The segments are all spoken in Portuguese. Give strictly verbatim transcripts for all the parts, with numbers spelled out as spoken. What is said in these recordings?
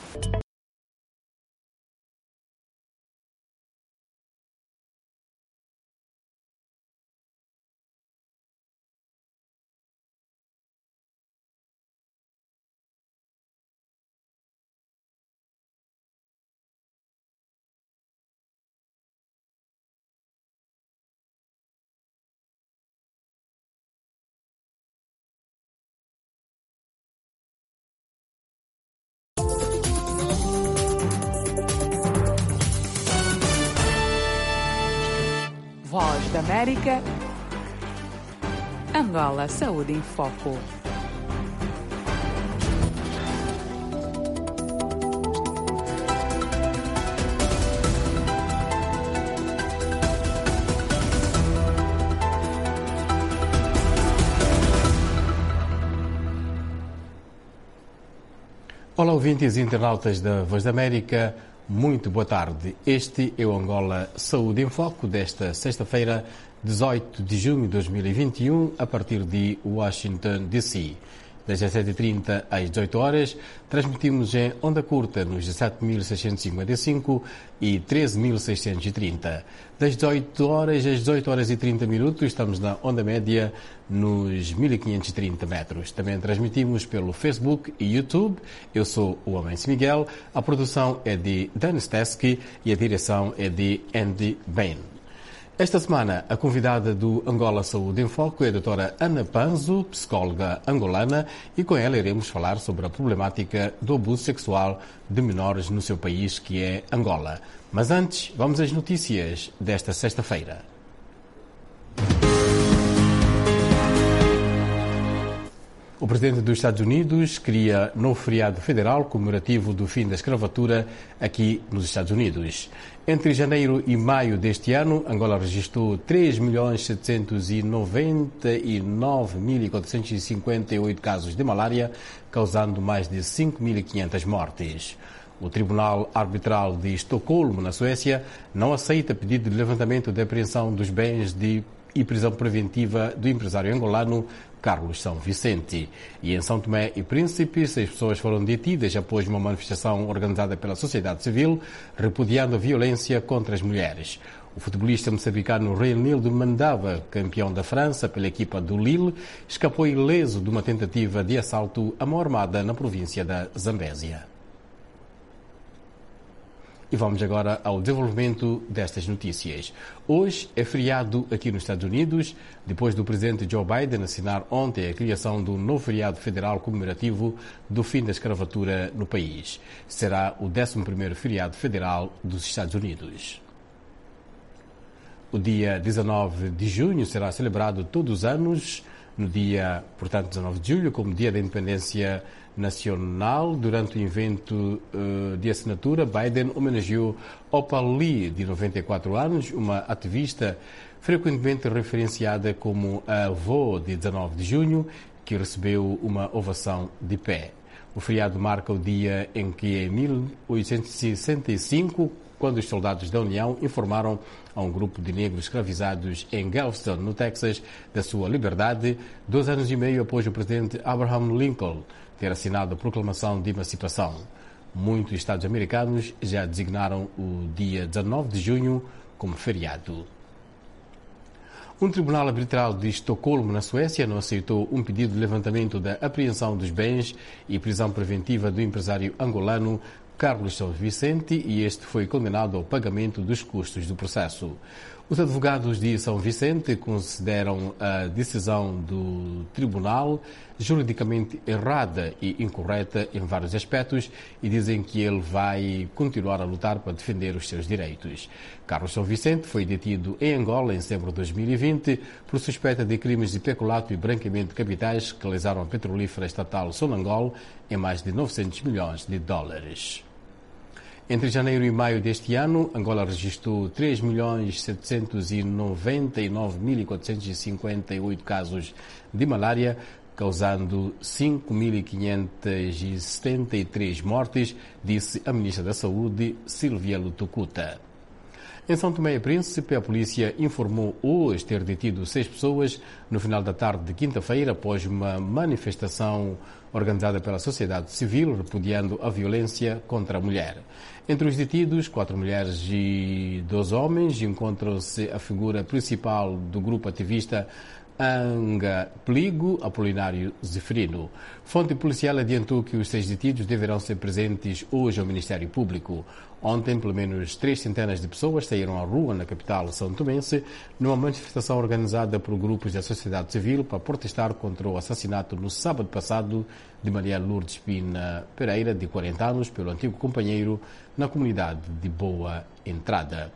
Voz da América, Angola Saúde em Foco. Olá, ouvintes e internautas da Voz da América. Muito boa tarde. Este é o Angola Saúde em Foco desta sexta-feira, dezoito de junho de dois mil e vinte e um, a partir de Washington, D C Das dezessete e trinta às dezoito horas, transmitimos em onda curta nos dezessete mil seiscentos e cinquenta e cinco e treze mil seiscentos e trinta. Das dezoito horas às dezoito horas e trinta minutos, estamos na onda média nos mil quinhentos e trinta metros. Também transmitimos pelo Facebook e YouTube. Eu sou o Amense Miguel, a produção é de Dan Stesky e a direção é de Andy Bain. Esta semana, a convidada do Angola Saúde em Foco é a doutora Ana Panzo, psicóloga angolana, e com ela iremos falar sobre a problemática do abuso sexual de menores no seu país, que é Angola. Mas antes, vamos às notícias desta sexta-feira. O presidente dos Estados Unidos cria novo feriado federal comemorativo do fim da escravatura aqui nos Estados Unidos. Entre janeiro e maio deste ano, Angola registrou três milhões setecentos e noventa e nove mil quatrocentos e cinquenta e oito casos de malária, causando mais de cinco mil e quinhentas mortes. O Tribunal Arbitral de Estocolmo, na Suécia, não aceita pedido de levantamento de apreensão dos bens de e prisão preventiva do empresário angolano Carlos São Vicente. E em São Tomé e Príncipe, seis pessoas foram detidas após uma manifestação organizada pela sociedade civil, repudiando a violência contra as mulheres. O futebolista moçambicano Reinildo Mandava, campeão da França pela equipa do Lille, escapou ileso de uma tentativa de assalto à mão armada na província da Zambésia. E vamos agora ao desenvolvimento destas notícias. Hoje é feriado aqui nos Estados Unidos, depois do presidente Joe Biden assinar ontem a criação do novo feriado federal comemorativo do fim da escravatura no país. Será o décimo primeiro feriado federal dos Estados Unidos. O dia dezanove de junho será celebrado todos os anos, no dia, portanto, dezanove de julho, como Dia da Independência Nacional. Durante o evento uh, de assinatura, Biden homenageou Opal Lee, de noventa e quatro anos, uma ativista frequentemente referenciada como a avó de dezanove de junho, que recebeu uma ovação de pé. O feriado marca o dia em que, em mil oitocentos e sessenta e cinco, quando os soldados da União informaram a um grupo de negros escravizados em Galveston, no Texas, da sua liberdade, dois anos e meio após o presidente Abraham Lincoln ter assinado a Proclamação de Emancipação. Muitos estados americanos já designaram o dia dezanove de junho como feriado. Um tribunal arbitral de Estocolmo, na Suécia, não aceitou um pedido de levantamento da apreensão dos bens e prisão preventiva do empresário angolano Carlos São Vicente, e este foi condenado ao pagamento dos custos do processo. Os advogados de São Vicente consideram a decisão do tribunal juridicamente errada e incorreta em vários aspectos e dizem que ele vai continuar a lutar para defender os seus direitos. Carlos São Vicente foi detido em Angola em setembro de dois mil e vinte por suspeita de crimes de peculato e branqueamento de capitais que lesaram a petrolífera estatal Sonangol em mais de novecentos milhões de dólares. Entre janeiro e maio deste ano, Angola registrou três milhões setecentos e noventa e nove mil quatrocentos e cinquenta e oito casos de malária, causando cinco mil quinhentas e setenta e três mortes, disse a Ministra da Saúde, Silvia Lutucuta. Em São Tomé e Príncipe, a polícia informou hoje ter detido seis pessoas no final da tarde de quinta-feira após uma manifestação organizada pela sociedade civil repudiando a violência contra a mulher. Entre os detidos, quatro mulheres e dois homens, encontram-se a figura principal do grupo ativista Anga Pligo, Apolinário Zeferino. Fonte policial adiantou que os seis detidos deverão ser presentes hoje ao Ministério Público. Ontem, pelo menos três centenas de pessoas saíram à rua na capital são tomense numa manifestação organizada por grupos da sociedade civil para protestar contra o assassinato no sábado passado de Maria Lourdes Pina Pereira, de quarenta anos, pelo antigo companheiro na comunidade de Boa Entrada.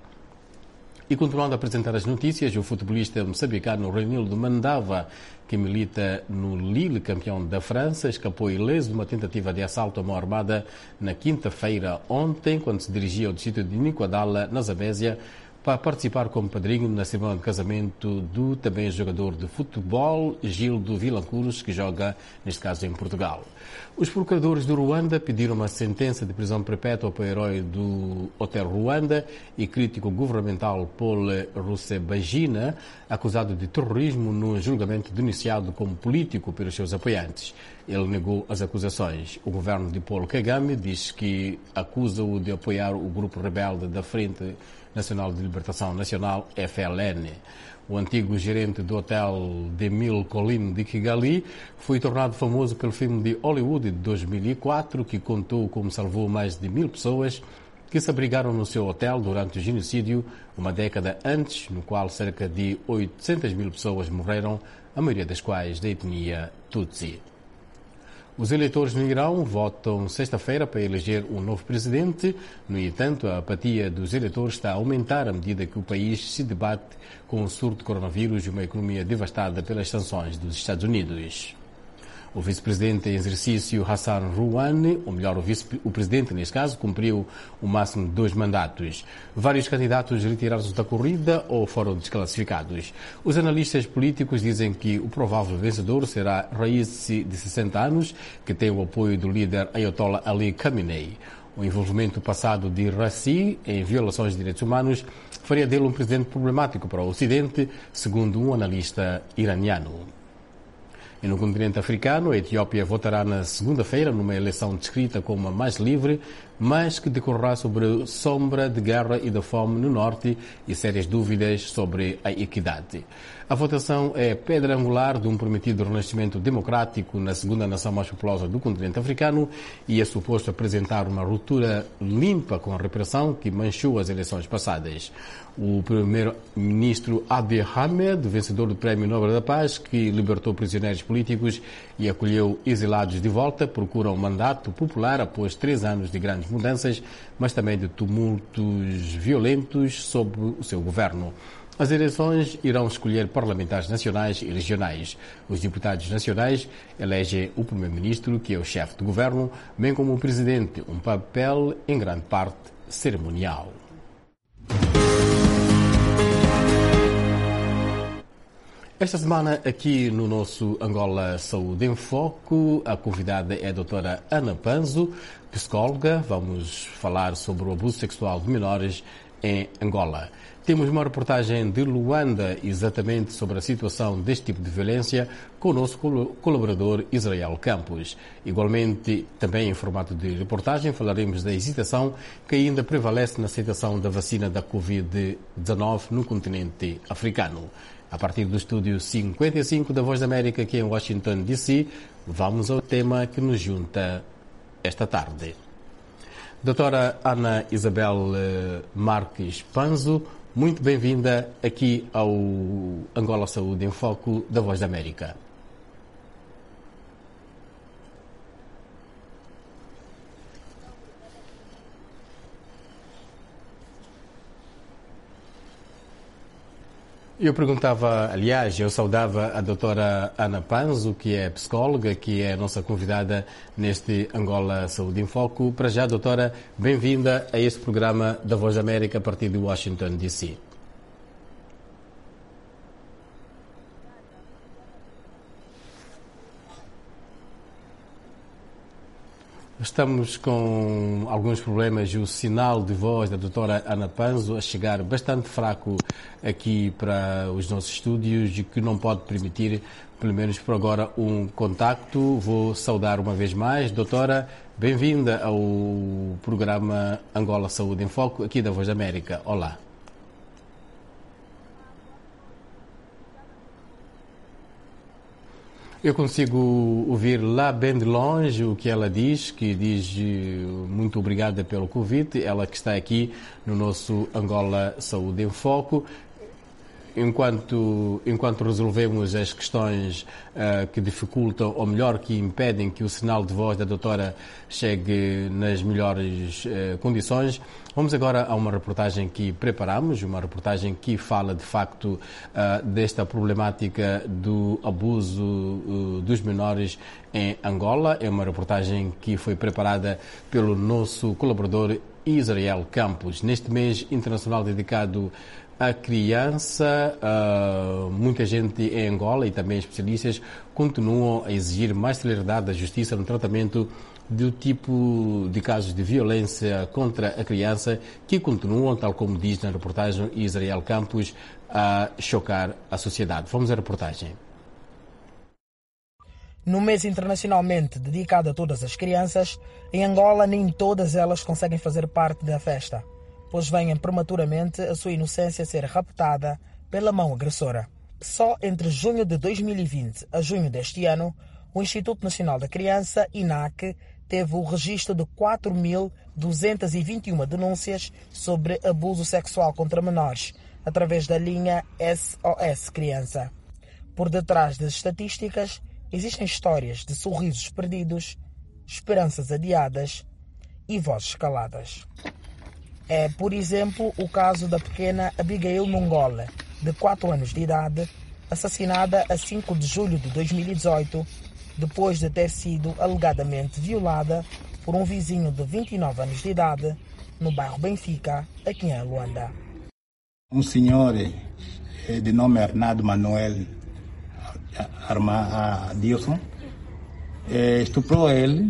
E continuando a apresentar as notícias, o futebolista moçambicano Reinildo Mandava, que milita no Lille, campeão da França, escapou ileso de uma tentativa de assalto à mão armada na quinta-feira ontem, quando se dirigia ao distrito de Nicoadala, na Zambésia, para participar como padrinho na cerimónia de casamento do também jogador de futebol Gildo Vilancuros, que joga, neste caso, em Portugal. Os procuradores do Ruanda pediram uma sentença de prisão perpétua para o herói do Hotel Ruanda e crítico governamental Paul Rusesabagina, acusado de terrorismo num julgamento denunciado como político pelos seus apoiantes. Ele negou as acusações. O governo de Paul Kagame diz que acusa-o de apoiar o grupo rebelde da Frente Nacional de Libertação Nacional, F L N. O antigo gerente do hotel de Mille Collines de Kigali foi tornado famoso pelo filme de Hollywood de dois mil e quatro, que contou como salvou mais de mil pessoas que se abrigaram no seu hotel durante o genocídio, uma década antes, no qual cerca de oitocentas mil pessoas morreram, a maioria das quais da etnia Tutsi. Os eleitores no Irão votam sexta-feira para eleger um novo presidente. No entanto, a apatia dos eleitores está a aumentar à medida que o país se debate com o surto de coronavírus e uma economia devastada pelas sanções dos Estados Unidos. O vice-presidente em exercício Hassan Rouhani, ou melhor, o, vice, o presidente neste caso, cumpriu o máximo de dois mandatos. Vários candidatos retiraram-se da corrida ou foram desclassificados. Os analistas políticos dizem que o provável vencedor será Raisi, de sessenta anos, que tem o apoio do líder Ayatollah Ali Khamenei. O envolvimento passado de Raisi em violações de direitos humanos faria dele um presidente problemático para o Ocidente, segundo um analista iraniano. E no continente africano, a Etiópia votará na segunda-feira numa eleição descrita como a mais livre, mas que decorrerá sobre sombra de guerra e da fome no norte e sérias dúvidas sobre a equidade. A votação é pedra angular de um prometido renascimento democrático na segunda nação mais populosa do continente africano e é suposto apresentar uma ruptura limpa com a repressão que manchou as eleições passadas. O primeiro-ministro Abiy Ahmed, vencedor do Prémio Nobel da Paz, que libertou prisioneiros políticos e acolheu exilados de volta, procura um mandato popular após três anos de grandes mudanças, mas também de tumultos violentos sob o seu governo. As eleições irão escolher parlamentares nacionais e regionais. Os deputados nacionais elegem o primeiro-ministro, que é o chefe do governo, bem como o presidente, um papel em grande parte cerimonial. Esta semana, aqui no nosso Angola Saúde em Foco, a convidada é a doutora Ana Panzo, psicóloga. Vamos falar sobre o abuso sexual de menores em Angola. Temos uma reportagem de Luanda exatamente sobre a situação deste tipo de violência com o nosso colaborador Israel Campos. Igualmente, também em formato de reportagem, falaremos da hesitação que ainda prevalece na aceitação da vacina da covid dezenove no continente africano. A partir do estúdio cinquenta e cinco da Voz da América, aqui em Washington, D C, vamos ao tema que nos junta esta tarde. Doutora Ana Isabel Marques Panzo, muito bem-vinda aqui ao Angola Saúde em Foco da Voz da América. Eu perguntava, aliás, eu saudava a doutora Ana Panzo, que é psicóloga, que é a nossa convidada neste Angola Saúde em Foco. Para já, doutora, bem-vinda a este programa da Voz da América a partir de Washington, D C. Estamos com alguns problemas. O sinal de voz da doutora Ana Panzo a chegar bastante fraco aqui para os nossos estúdios e que não pode permitir, pelo menos por agora, um contacto. Vou saudar uma vez mais. Doutora, bem-vinda ao programa Angola Saúde em Foco, aqui da Voz da América. Olá. Eu consigo ouvir lá bem de longe o que ela diz, que diz muito obrigada pelo convite, ela que está aqui no nosso Angola Saúde em Foco. Enquanto, enquanto resolvemos as questões uh, que dificultam, ou melhor, que impedem que o sinal de voz da doutora chegue nas melhores uh, condições, vamos agora a uma reportagem que preparamos, uma reportagem que fala de facto uh, desta problemática do abuso uh, dos menores em Angola. É uma reportagem que foi preparada pelo nosso colaborador Israel Campos. Neste mês internacional dedicado a criança, uh, muita gente em Angola e também especialistas continuam a exigir mais celeridade da justiça no tratamento do tipo de casos de violência contra a criança que continuam, tal como diz na reportagem Israel Campos, a chocar a sociedade. Vamos à reportagem. No mês internacionalmente dedicado a todas as crianças, em Angola nem todas elas conseguem fazer parte da festa, pois vêm prematuramente a sua inocência ser raptada pela mão agressora. Só entre junho de dois mil e vinte a junho deste ano, o Instituto Nacional da Criança, I N A C, teve o registro de quatro mil duzentas e vinte e uma denúncias sobre abuso sexual contra menores, através da linha S O S Criança. Por detrás das estatísticas, existem histórias de sorrisos perdidos, esperanças adiadas e vozes caladas. É, por exemplo, o caso da pequena Abigail Nungole, de quatro anos de idade, assassinada a cinco de julho de dois mil e dezoito, depois de ter sido alegadamente violada por um vizinho de vinte e nove anos de idade, no bairro Benfica, aqui em Luanda. Um senhor de nome Arnaldo Manuel Adilson estuprou ele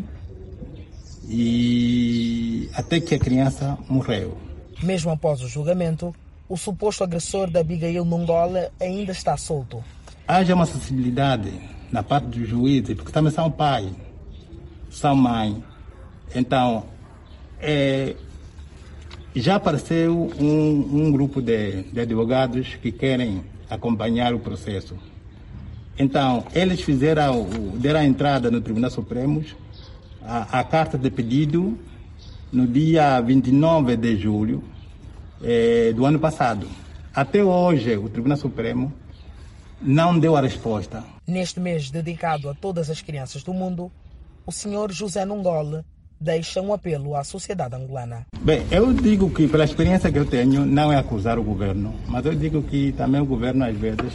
e até que a criança morreu. Mesmo após o julgamento, o suposto agressor da Abigail Nungole ainda está solto. Haja uma sensibilidade na parte dos juízes, porque também são pai, são mãe. Então, é, já apareceu um, um grupo de, de advogados que querem acompanhar o processo. Então, eles fizeram, deram a entrada no Tribunal Supremo A, a carta de pedido no dia vinte e nove de julho eh, do ano passado. Até hoje, o Tribunal Supremo não deu a resposta. Neste mês dedicado a todas as crianças do mundo, o senhor José Nungole deixa um apelo à sociedade angolana. Bem, eu digo que, pela experiência que eu tenho, não é acusar o governo, mas eu digo que também o governo, às vezes,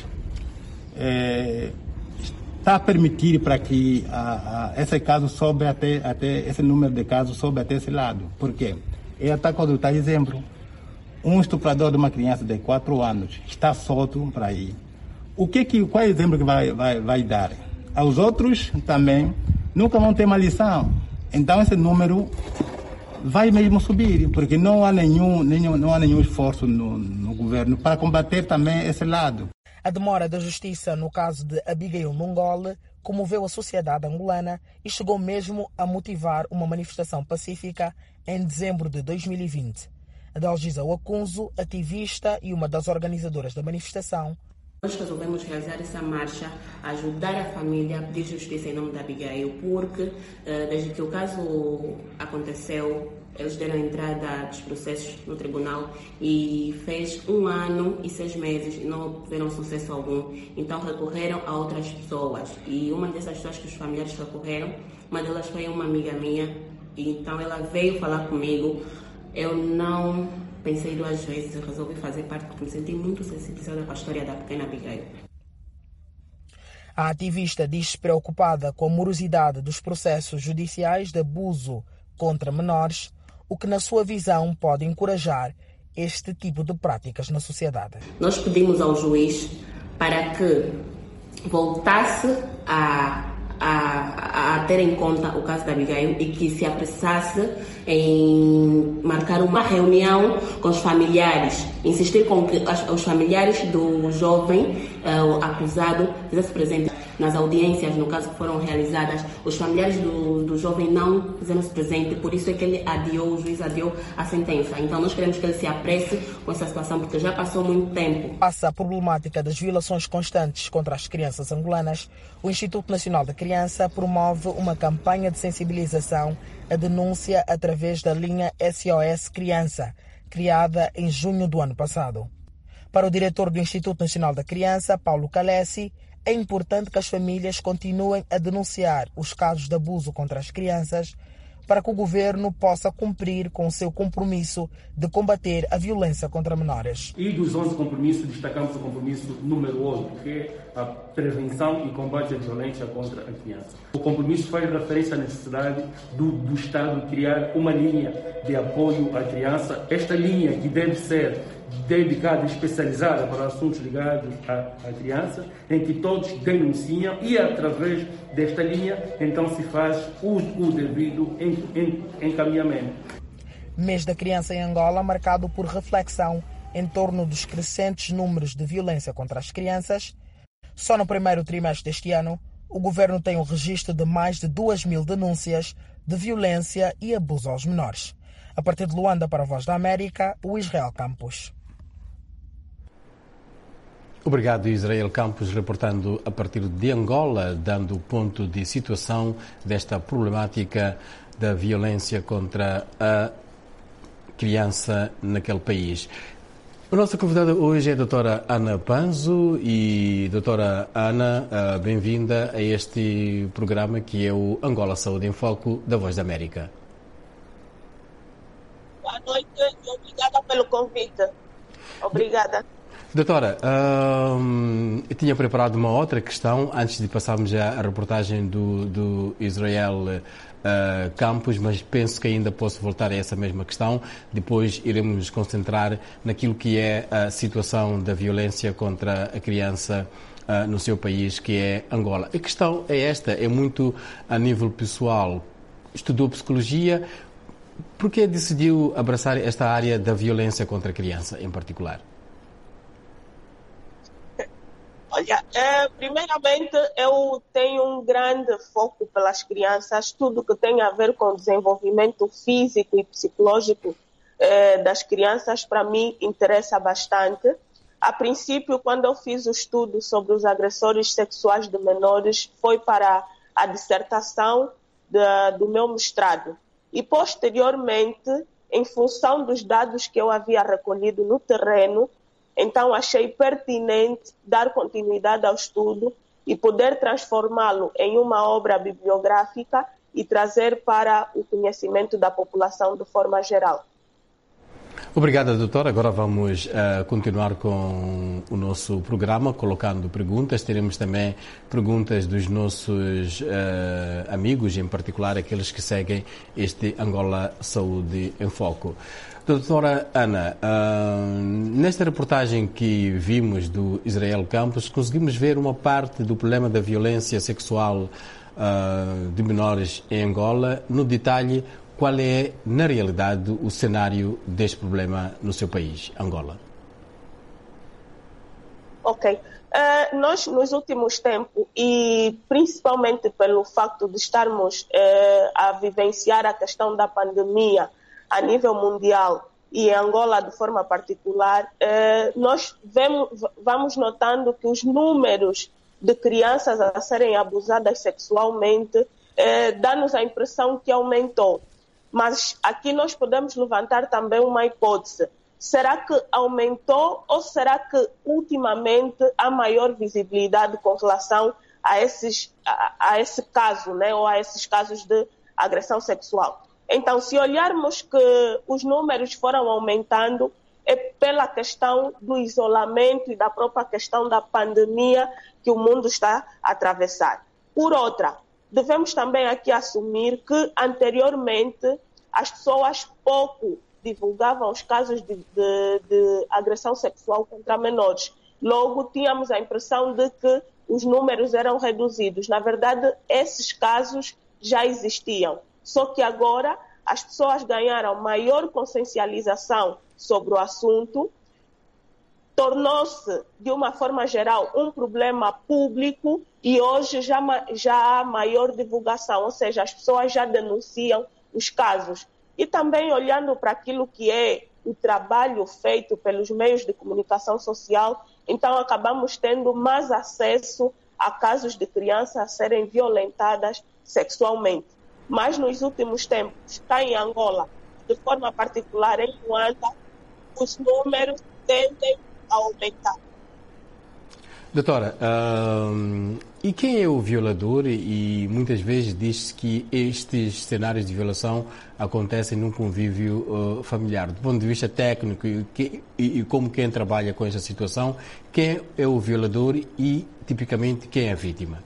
é, está a permitir para que a, a, esse caso sobe até, até, esse número de casos sobe até esse lado. Por quê? Ele está a adotar exemplo. Um estuprador de uma criança de quatro anos está solto para ir. O que que, qual é o exemplo que vai, vai, vai dar? Aos outros também nunca vão ter uma lição. Então esse número vai mesmo subir, porque não há nenhum, nenhum, não há nenhum esforço no, no governo para combater também esse lado. A demora da justiça no caso de Abigail Nungole comoveu a sociedade angolana e chegou mesmo a motivar uma manifestação pacífica em dezembro de dois mil e vinte. Adalgisa Wakunzo, ativista e uma das organizadoras da manifestação, nós resolvemos realizar essa marcha, ajudar a família a pedir justiça em nome da Abigail, porque desde que o caso aconteceu, eles deram entrada dos processos no tribunal e fez um ano e seis meses e não tiveram sucesso algum. Então recorreram a outras pessoas e uma dessas pessoas que os familiares recorreram, uma delas foi uma amiga minha, e então ela veio falar comigo. Eu não pensei duas vezes, eu resolvi fazer parte porque me senti muito sensibilizada com a história da pequena Abigail. A ativista diz-se preocupada com a morosidade dos processos judiciais de abuso contra menores, o que, na sua visão, pode encorajar este tipo de práticas na sociedade. Nós pedimos ao juiz para que voltasse a, a, a ter em conta o caso da Abigail e que se apressasse em marcar uma reunião com os familiares, insistir com que os familiares do jovem uh, acusado fizessem presente nas audiências, no caso que foram realizadas. Os familiares do, do jovem não fizeram-se presente, por isso é que ele adiou, o juiz adiou a sentença. Então nós queremos que ele se apresse com essa situação, porque já passou muito tempo. Passa a problemática das violações constantes contra as crianças angolanas, o Instituto Nacional da Criança promove uma campanha de sensibilização à denúncia através da linha S O S Criança, criada em junho do ano passado. Para o diretor do Instituto Nacional da Criança, Paulo Calessi, é importante que as famílias continuem a denunciar os casos de abuso contra as crianças para que o governo possa cumprir com o seu compromisso de combater a violência contra menores. E dos onze compromissos, destacamos o compromisso número oito, que é a prevenção e combate à violência contra a criança. O compromisso faz referência à necessidade do, do Estado criar uma linha de apoio à criança. Esta linha que deve ser dedicada e especializada para assuntos ligados à, à criança, em que todos denunciam e, através desta linha, então se faz o, o devido encaminhamento. Mês da Criança em Angola, marcado por reflexão em torno dos crescentes números de violência contra as crianças. Só no primeiro trimestre deste ano, o governo tem um registro de mais de duas mil denúncias de violência e abuso aos menores. A partir de Luanda, para a Voz da América, o Israel Campos. Obrigado, Israel Campos, reportando a partir de Angola, dando o ponto de situação desta problemática da violência contra a criança naquele país. A nossa convidada hoje é a doutora Ana Panzo e, doutora Ana, bem-vinda a este programa que é o Angola Saúde em Foco da Voz da América. Boa noite e obrigada pelo convite. Obrigada. Doutora, hum, eu tinha preparado uma outra questão antes de passarmos já à reportagem do, do Israel uh, Campos, mas penso que ainda posso voltar a essa mesma questão. Depois iremos nos concentrar naquilo que é a situação da violência contra a criança uh, no seu país, que é Angola. A questão é esta, é muito a nível pessoal. Estudou psicologia, por que decidiu abraçar esta área da violência contra a criança em particular? Olha, é, primeiramente eu tenho um grande foco pelas crianças, tudo que tem a ver com o desenvolvimento físico e psicológico é, das crianças, para mim, interessa bastante. A princípio, quando eu fiz o estudo sobre os agressores sexuais de menores, foi para a dissertação de, do meu mestrado. E, posteriormente, em função dos dados que eu havia recolhido no terreno, então achei pertinente dar continuidade ao estudo e poder transformá-lo em uma obra bibliográfica e trazer para o conhecimento da população de forma geral. Obrigada, doutora. Agora vamos uh, continuar com o nosso programa, colocando perguntas. Teremos também perguntas dos nossos uh, amigos, em particular aqueles que seguem este Angola Saúde em Foco. Doutora Ana, uh, nesta reportagem que vimos do Israel Campos, conseguimos ver uma parte do problema da violência sexual uh, de menores em Angola. No detalhe, qual é, na realidade, o cenário deste problema no seu país, Angola? Ok. Uh, nós, nos últimos tempos, e principalmente pelo facto de estarmos uh, a vivenciar a questão da pandemia a nível mundial e em Angola de forma particular, eh, nós vemos, vamos notando que os números de crianças a serem abusadas sexualmente eh, dá-nos a impressão que aumentou. Mas aqui nós podemos levantar também uma hipótese. Será que aumentou ou será que ultimamente há maior visibilidade com relação a, esses, a, a esse caso, né, ou a esses casos de agressão sexual? Então, se olharmos que os números foram aumentando, é pela questão do isolamento e da própria questão da pandemia que o mundo está a atravessar. Por outra, devemos também aqui assumir que, anteriormente, as pessoas pouco divulgavam os casos de, de, de agressão sexual contra menores. Logo, tínhamos a impressão de que os números eram reduzidos. Na verdade, esses casos já existiam. Só que agora as pessoas ganharam maior consciencialização sobre o assunto, tornou-se, de uma forma geral, um problema público e hoje já, já há maior divulgação, ou seja, as pessoas já denunciam os casos. E também olhando para aquilo que é o trabalho feito pelos meios de comunicação social, então acabamos tendo mais acesso a casos de crianças a serem violentadas sexualmente. Mas nos últimos tempos, cá em Angola, de forma particular em Luanda, os números tendem a aumentar. Doutora, hum, e quem é o violador? E muitas vezes diz-se que estes cenários de violação acontecem num convívio uh, familiar. Do ponto de vista técnico e, que, e, e como quem trabalha com esta situação, quem é o violador e, tipicamente, quem é a vítima?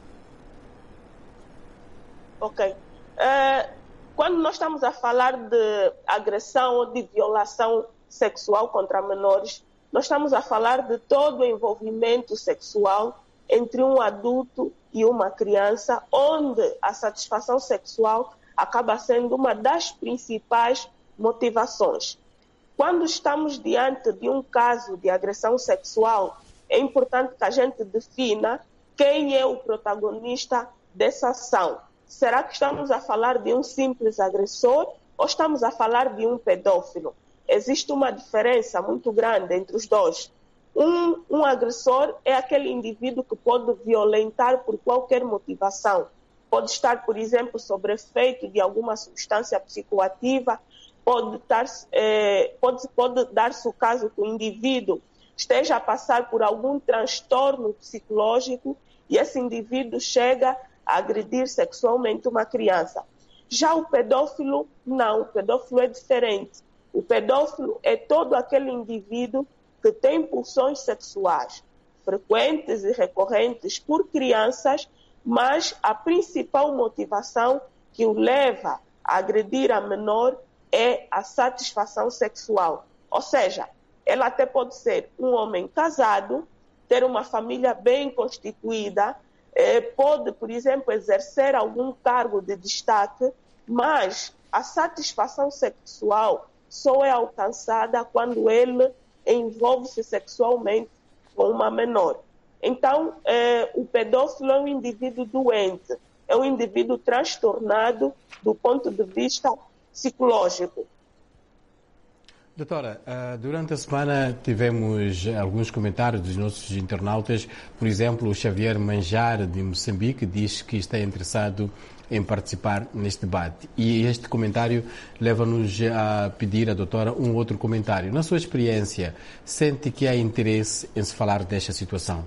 Ok. Uh, quando nós estamos a falar de agressão ou de violação sexual contra menores, nós estamos a falar de todo o envolvimento sexual entre um adulto e uma criança, onde a satisfação sexual acaba sendo uma das principais motivações. Quando estamos diante de um caso de agressão sexual, é importante que a gente defina quem é o protagonista dessa ação. Será que estamos a falar de um simples agressor ou estamos a falar de um pedófilo? Existe uma diferença muito grande entre os dois. Um, um agressor é aquele indivíduo que pode violentar por qualquer motivação. Pode estar, por exemplo, sob efeito de alguma substância psicoativa, pode, estar, eh, pode, pode dar-se o caso que o indivíduo esteja a passar por algum transtorno psicológico e esse indivíduo chega a agredir sexualmente uma criança. Já o pedófilo, não, o pedófilo é diferente. O pedófilo é todo aquele indivíduo que tem pulsões sexuais frequentes e recorrentes por crianças, mas a principal motivação que o leva a agredir a menor é a satisfação sexual. Ou seja, ela até pode ser um homem casado, ter uma família bem constituída, eh, pode, por exemplo, exercer algum cargo de destaque, mas a satisfação sexual só é alcançada quando ele envolve-se sexualmente com uma menor. Então, eh, o pedófilo é um indivíduo doente, é um indivíduo transtornado do ponto de vista psicológico. Doutora, durante a semana tivemos alguns comentários dos nossos internautas. Por exemplo, o Xavier Manjar, de Moçambique, diz que está interessado em participar neste debate. E este comentário leva-nos a pedir à doutora um outro comentário. Na sua experiência, sente que há interesse em se falar desta situação?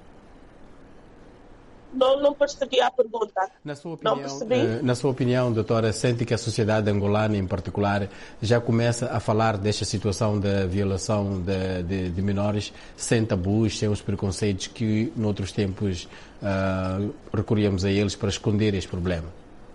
Não, não percebi a pergunta. Na sua opinião, não na sua opinião, doutora, sente que a sociedade angolana, em particular, já começa a falar desta situação da violação de, de, de menores sem tabus, sem os preconceitos que, noutros tempos, uh, recorríamos a eles para esconder este problema?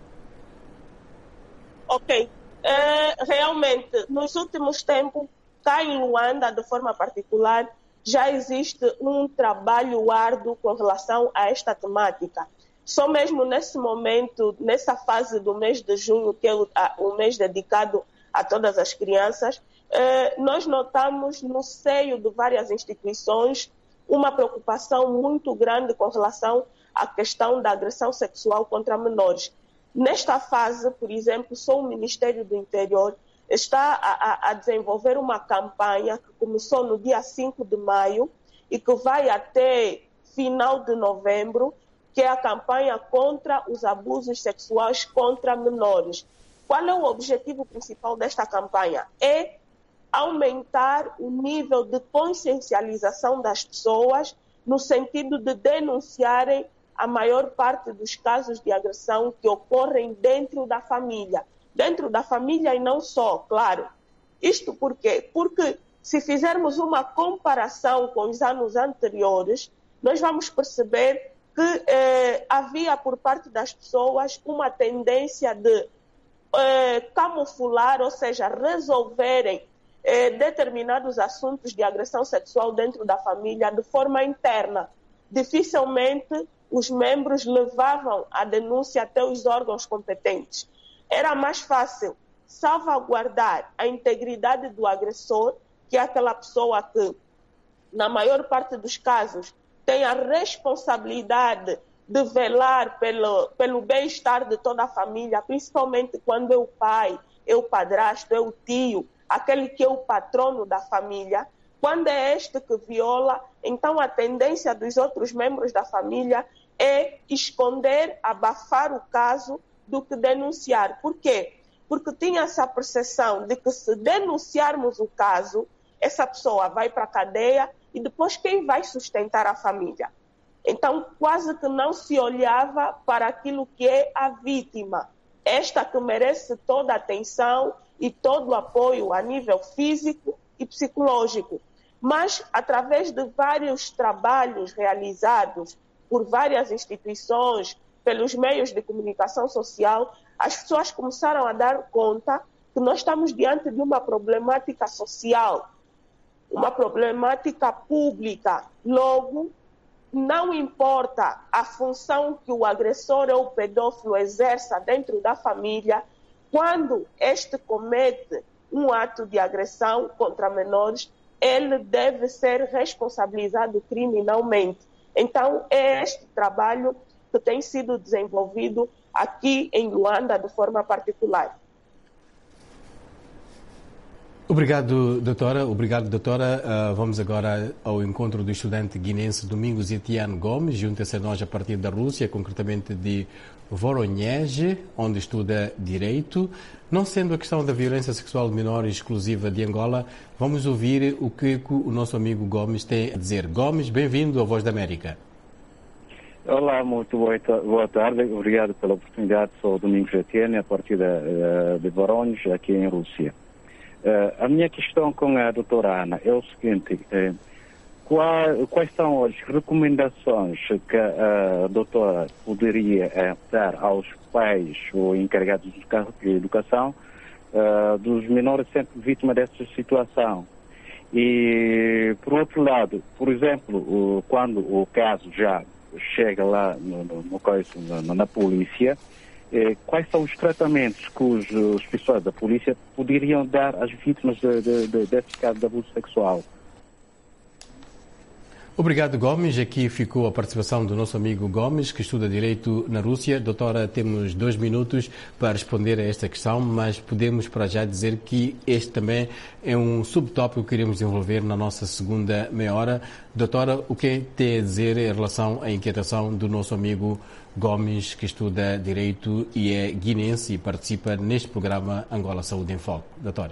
Ok. É, realmente, nos últimos tempos, cá em Luanda, de forma particular, já existe um trabalho árduo com relação a esta temática. Só mesmo nesse momento, nessa fase do mês de junho, que é o, a, o mês dedicado a todas as crianças, eh, nós notamos no seio de várias instituições uma preocupação muito grande com relação à questão da agressão sexual contra menores. Nesta fase, por exemplo, só o Ministério do Interior está a, a desenvolver uma campanha que começou no dia cinco de maio e que vai até final de novembro, que é a campanha contra os abusos sexuais contra menores. Qual é o objetivo principal desta campanha? É aumentar o nível de consciencialização das pessoas no sentido de denunciarem a maior parte dos casos de agressão que ocorrem dentro da família. Dentro da família e não só, claro. Isto por quê? Porque se fizermos uma comparação com os anos anteriores, nós vamos perceber que eh, havia por parte das pessoas uma tendência de eh, camuflar, ou seja, resolverem eh, determinados assuntos de agressão sexual dentro da família de forma interna. dificilmente os membros levavam a denúncia até os órgãos competentes. Era mais fácil salvaguardar a integridade do agressor, que é aquela pessoa que, na maior parte dos casos, tem a responsabilidade de velar pelo, pelo bem-estar de toda a família, principalmente quando é o pai, é o padrasto, é o tio, aquele que é o patrono da família. Quando é este que viola, então a tendência dos outros membros da família é esconder, abafar o caso do que denunciar. Por quê? Porque tinha essa percepção de que se denunciarmos o caso, essa pessoa vai para a cadeia e depois quem vai sustentar a família? Então, quase que não se olhava para aquilo que é a vítima. Esta que merece toda a atenção e todo o apoio a nível físico e psicológico. Mas, através de vários trabalhos realizados por várias instituições, pelos meios de comunicação social, as pessoas começaram a dar conta que nós estamos diante de uma problemática social, uma problemática pública. Logo, não importa a função que o agressor ou o pedófilo exerça dentro da família, quando este comete um ato de agressão contra menores, ele deve ser responsabilizado criminalmente. Então, é este trabalho que tem sido desenvolvido aqui em Luanda de forma particular. Obrigado, doutora. Obrigado, doutora. Uh, vamos agora ao encontro do estudante guinense Domingos Etienne Gomes, junta-se a nós a partir da Rússia, concretamente de Voronezh, onde estuda Direito. Não sendo a questão da violência sexual de menores exclusiva de Angola, vamos ouvir o que o nosso amigo Gomes tem a dizer. Gomes, bem-vindo à Voz da América. Olá, muito boa tarde. Obrigado pela oportunidade. Sou Domingos Etienne, a partir de, de Voronezh, aqui em Rússia. Uh, a minha questão com a doutora Ana é o seguinte, uh, qual, quais são as recomendações que a doutora poderia uh, dar aos pais ou encarregados de educação uh, dos menores sempre vítimas dessa situação? E, por outro lado, por exemplo, uh, quando o caso já chega lá no, no, no, no, na polícia, Eh, quais são os tratamentos que os, os pessoas da polícia poderiam dar às vítimas de, de, de, desse caso de abuso sexual? Obrigado, Gomes. Aqui ficou a participação do nosso amigo Gomes, que estuda Direito na Rússia. Doutora, temos dois minutos para responder a esta questão, mas podemos para já dizer que este também é um subtópico que iremos desenvolver na nossa segunda meia hora. Doutora, o que tem a dizer em relação à inquietação do nosso amigo Gomes, que estuda Direito e é guinense e participa neste programa Angola Saúde em Foco? Doutora.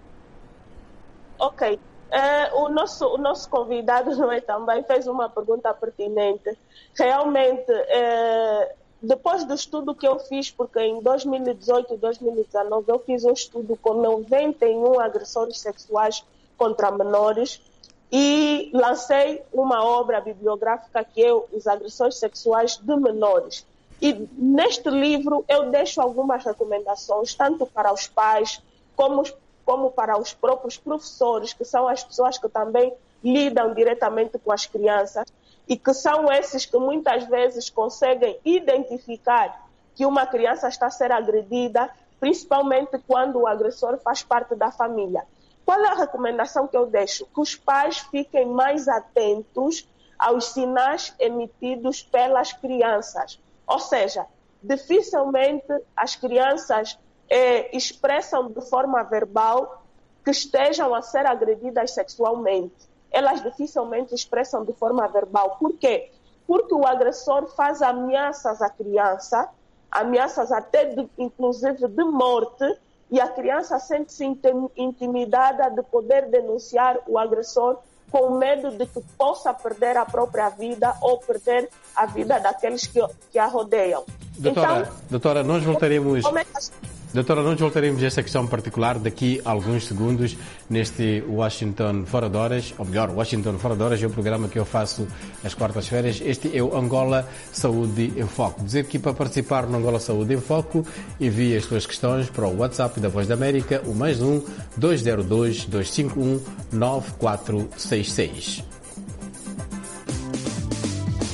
Ok. Uh, o, nosso, o nosso convidado não é, também fez uma pergunta pertinente. Realmente, uh, depois do estudo que eu fiz, porque em dois mil e dezoito e dois mil e dezenove eu fiz um estudo com noventa e um agressores sexuais contra menores e lancei uma obra bibliográfica que é Os Agressores Sexuais de Menores. E neste livro eu deixo algumas recomendações, tanto para os pais como os como para os próprios professores, que são as pessoas que também lidam diretamente com as crianças e que são esses que muitas vezes conseguem identificar que uma criança está a ser agredida, principalmente quando o agressor faz parte da família. Qual é a recomendação que eu deixo? Que os pais fiquem mais atentos aos sinais emitidos pelas crianças. Ou seja, dificilmente as crianças Eh, expressam de forma verbal que estejam a ser agredidas sexualmente. Elas dificilmente expressam de forma verbal. Por quê? Porque o agressor faz ameaças à criança, ameaças até de, inclusive de morte, e a criança sente-se intimidada de poder denunciar o agressor com medo de que possa perder a própria vida ou perder a vida daqueles que, que a rodeiam. Doutora, então, doutora, nós voltaremos... Como é que... Doutora, nós voltaremos a esta questão particular daqui a alguns segundos neste Washington Fora de Horas, ou melhor, Washington Fora de Horas é o programa que eu faço às quartas-feiras. Este é o Angola Saúde em Foco. Dizer que para participar no Angola Saúde em Foco, envie as suas questões para o WhatsApp da Voz da América, o mais um, dois zero dois, dois cinco um, nove quatro seis seis.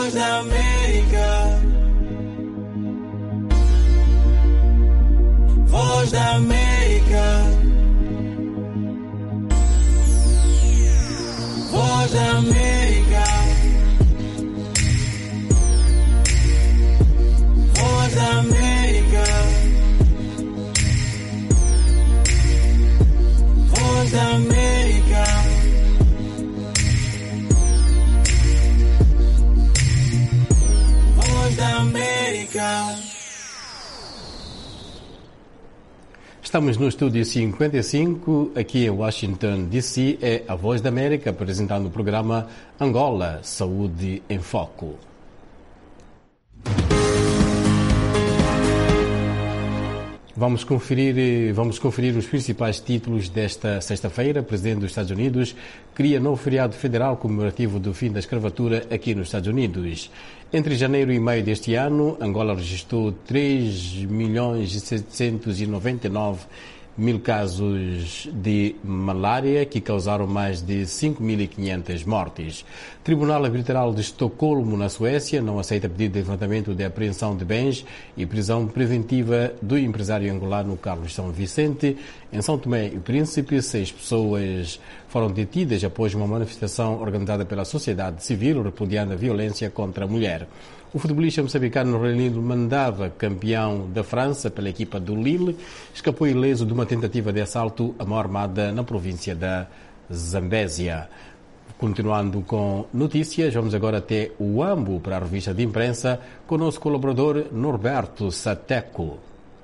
Voz da América. Voz da América. Voz da América. Voz da América. Voz da América. Voz da América. Estamos no estúdio cinquenta e cinco, aqui em Washington, D C, é a Voz da América, apresentando o programa Angola, Saúde em Foco. Vamos conferir, vamos conferir os principais títulos desta sexta-feira. O presidente dos Estados Unidos cria novo feriado federal comemorativo do fim da escravatura aqui nos Estados Unidos. Entre janeiro e maio deste ano, Angola registrou três milhões setecentos e noventa e nove mil casos de malária, que causaram mais de cinco mil e quinhentas mortes. O Tribunal Arbitral de Estocolmo, na Suécia, não aceita pedido de levantamento de apreensão de bens e prisão preventiva do empresário angolano Carlos São Vicente. Em São Tomé e Príncipe, seis pessoas foram detidas após uma manifestação organizada pela sociedade civil repudiando a violência contra a mulher. O futebolista moçambicano Renildo Mandava, campeão da França pela equipa do Lille, escapou ileso de uma tentativa de assalto a mão armada na província da Zambésia. Continuando com notícias, vamos agora até o Ambo para a revista de imprensa com o nosso colaborador Norberto Sateco.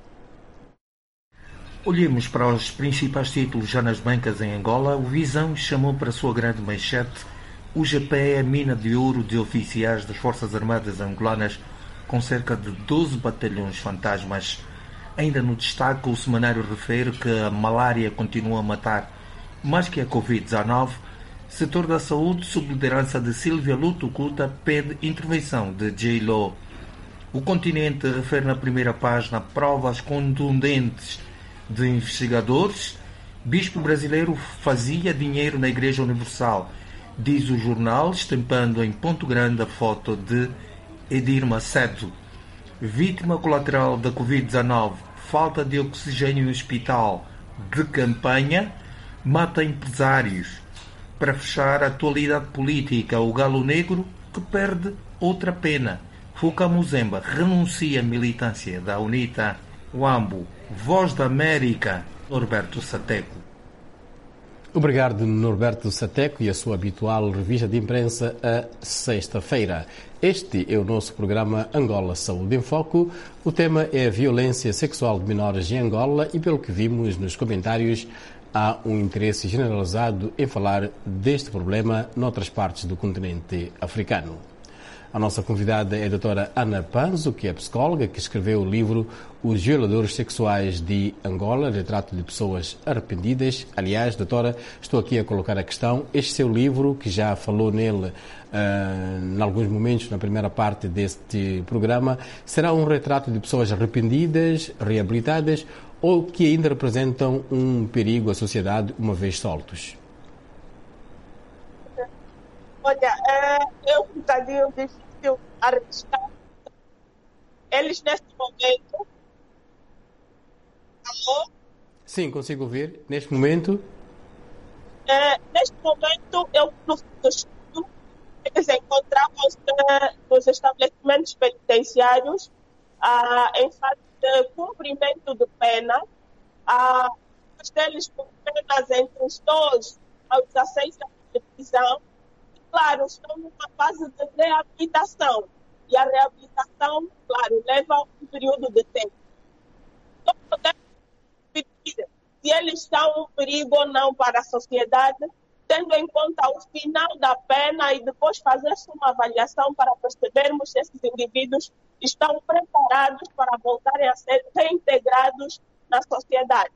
Olhemos para os principais títulos já nas bancas em Angola. O Visão chamou para a sua grande manchete: o G P é a mina de ouro de oficiais das Forças Armadas angolanas, com cerca de doze batalhões fantasmas. Ainda no destaque, o semanário refere que a malária continua a matar mais que a covid dezenove. Setor da saúde, sob liderança de Silvia Luto Couta, pede intervenção de J-Lo. O Continente refere na primeira página provas contundentes de investigadores. Bispo brasileiro fazia dinheiro na Igreja Universal, diz o jornal, estampando em ponto grande a foto de Edir Macedo. Vítima colateral da covid dezenove, falta de oxigênio em hospital de campanha, mata empresários. Para fechar a atualidade política, o Galo Negro que perde outra pena. Fuka Muzemba renuncia à militância da UNITA. Wambo, Voz da América, Norberto Sateco. Obrigado, Norberto Sateco, e a sua habitual revista de imprensa a sexta-feira. Este é o nosso programa Angola Saúde em Foco. O tema é a violência sexual de menores em Angola e, pelo que vimos nos comentários, há um interesse generalizado em falar deste problema noutras partes do continente africano. A nossa convidada é a doutora Ana Panzo, que é psicóloga, que escreveu o livro Os Violadores Sexuais de Angola, retrato de pessoas arrependidas. Aliás, doutora, estou aqui a colocar a questão. Este seu livro, que já falou nele uh, em alguns momentos, na primeira parte deste programa, será um retrato de pessoas arrependidas, reabilitadas, ou que ainda representam um perigo à sociedade uma vez soltos? Olha, é, é um bocadinho difícil arriscar. Eles, neste momento... Alô? Sim, consigo ouvir. Neste momento... É, neste momento, eu, no estudo, eles encontravam-se nos estabelecimentos penitenciários ah, em fase de cumprimento de pena. Ah, muitos deles com penas entre os dois aos dezesseis anos de prisão. Claro, estão numa fase de reabilitação. E a reabilitação, claro, leva um período de tempo. Então, podemos pedir se eles são um perigo ou não para a sociedade, tendo em conta o final da pena e depois fazer-se uma avaliação para percebermos se esses indivíduos estão preparados para voltarem a ser reintegrados na sociedade.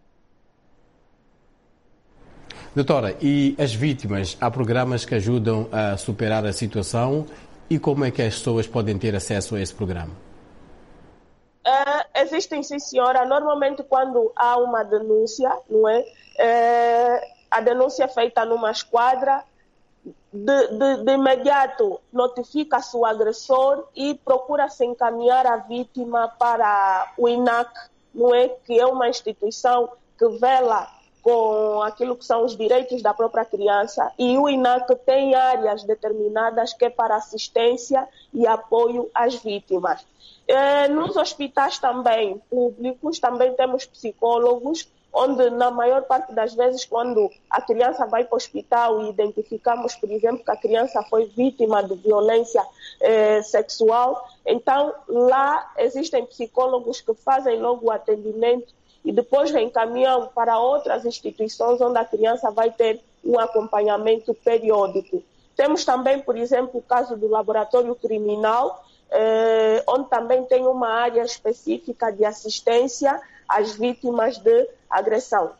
Doutora, e as vítimas, há programas que ajudam a superar a situação, e como é que as pessoas podem ter acesso a esse programa? Uh, existem, sim, senhora. Normalmente, quando há uma denúncia, não é? Uh, a denúncia é feita numa esquadra de, de, de imediato notifica-se o agressor e procura-se encaminhar a vítima para o I N A C, não é? Que é uma instituição que vela com aquilo que são os direitos da própria criança, e o I N A C tem áreas determinadas que é para assistência e apoio às vítimas. Eh, nos hospitais também públicos, também temos psicólogos, onde na maior parte das vezes, quando a criança vai para o hospital e identificamos, por exemplo, que a criança foi vítima de violência eh, sexual, então lá existem psicólogos que fazem logo o atendimento e depois reencaminham para outras instituições onde a criança vai ter um acompanhamento periódico. Temos também, por exemplo, o caso do laboratório criminal, eh, onde também tem uma área específica de assistência às vítimas de agressão.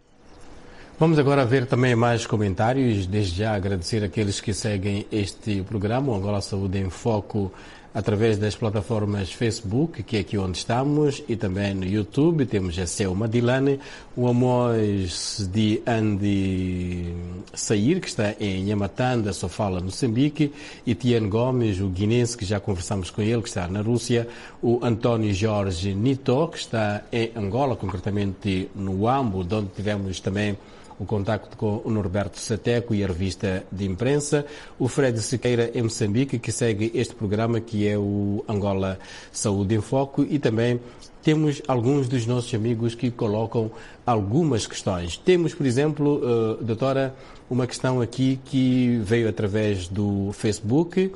Vamos agora ver também mais comentários. Desde já agradecer àqueles que seguem este programa, o Angola Saúde em Foco, através das plataformas Facebook, que é aqui onde estamos, e também no YouTube. Temos a Selma Dilane, o Amós de Andy Sair, que está em Nhamatanda, Sofala, Moçambique, e Tiane Gomes, o guinense, que já conversamos com ele, que está na Rússia, o António Jorge Nito, que está em Angola, concretamente no Uambo, de onde tivemos também o contacto com o Norberto Sateco e a revista de imprensa, o Fred Sequeira em Moçambique, que segue este programa, que é o Angola Saúde em Foco, e também temos alguns dos nossos amigos que colocam algumas questões. Temos, por exemplo, uh, doutora, uma questão aqui que veio através do Facebook.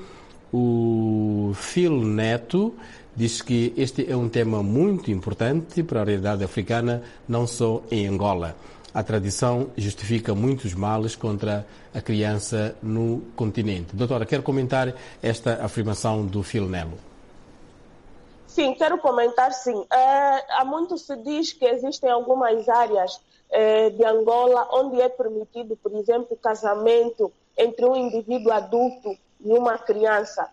O Phil Neto diz que este é um tema muito importante para a realidade africana, não só em Angola. A tradição justifica muitos males contra a criança no continente. Doutora, quer comentar esta afirmação do Phil Nelo? Sim, quero comentar, sim. É, há muito se diz que existem algumas áreas é, de Angola onde é permitido, por exemplo, o casamento entre um indivíduo adulto e uma criança.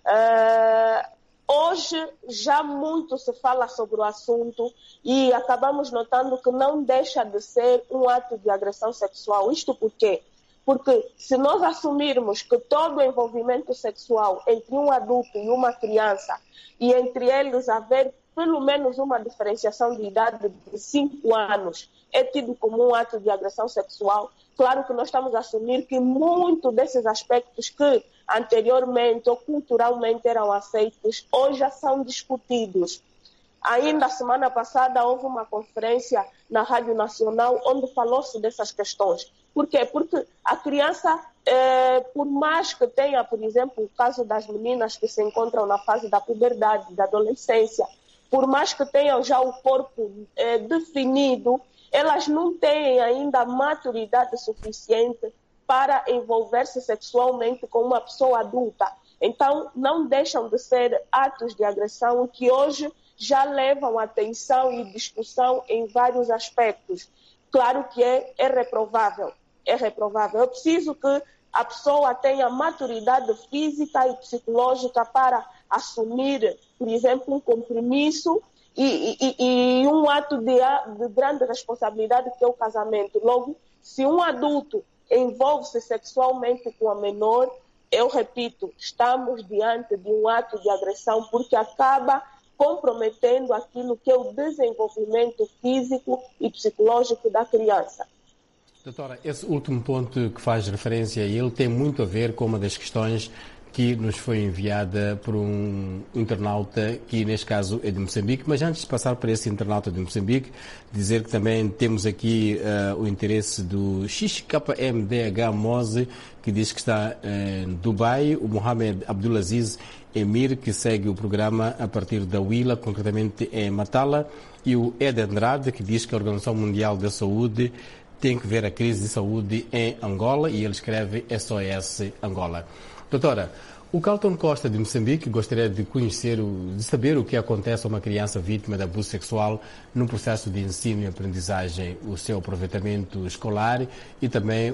É, Hoje já muito se fala sobre o assunto e acabamos notando que não deixa de ser um ato de agressão sexual. Isto por quê? Porque se nós assumirmos que todo o envolvimento sexual entre um adulto e uma criança, e entre eles haver pelo menos uma diferenciação de idade de cinco anos, é tido como um ato de agressão sexual, claro que nós estamos a assumir que muito desses aspectos que anteriormente ou culturalmente eram aceitos, hoje já são discutidos. Ainda a semana passada houve uma conferência na Rádio Nacional onde falou-se dessas questões. Por quê? Porque a criança, eh, por mais que tenha, por exemplo, o caso das meninas que se encontram na fase da puberdade, da adolescência, por mais que tenham já o corpo eh, definido, elas não têm ainda maturidade suficiente para envolver-se sexualmente com uma pessoa adulta. Então, não deixam de ser atos de agressão que hoje já levam atenção e discussão em vários aspectos. Claro que é, é reprovável, é reprovável. É preciso que a pessoa tenha maturidade física e psicológica para assumir, por exemplo, um compromisso e, e, e um ato de, de grande responsabilidade que é o casamento. Logo, se um adulto envolve-se sexualmente com a menor, eu repito, estamos diante de um ato de agressão porque acaba comprometendo aquilo que é o desenvolvimento físico e psicológico da criança. Doutora, esse último ponto que faz referência a ele tem muito a ver com uma das questões que nos foi enviada por um internauta que neste caso é de Moçambique, mas antes de passar para esse internauta de Moçambique, dizer que também temos aqui uh, o interesse do X K M D H Mose, que diz que está em Dubai, o Mohamed Abdulaziz Emir, que segue o programa a partir da Huila, concretamente em Matala, e o Ed Andrade, que diz que a Organização Mundial da Saúde tem que ver a crise de saúde em Angola, e ele escreve S O S Angola. Doutora, o Carlton Costa de Moçambique gostaria de conhecer, de saber o que acontece a uma criança vítima de abuso sexual no processo de ensino e aprendizagem, o seu aproveitamento escolar e também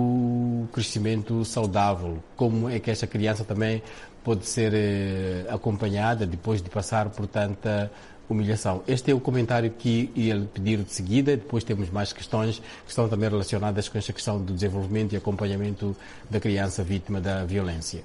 o crescimento saudável. Como é que esta criança também pode ser eh, acompanhada depois de passar por tanta humilhação. Este é o comentário que ia lhe pedir de seguida. Depois temos mais questões que estão também relacionadas com esta questão do desenvolvimento e acompanhamento da criança vítima da violência.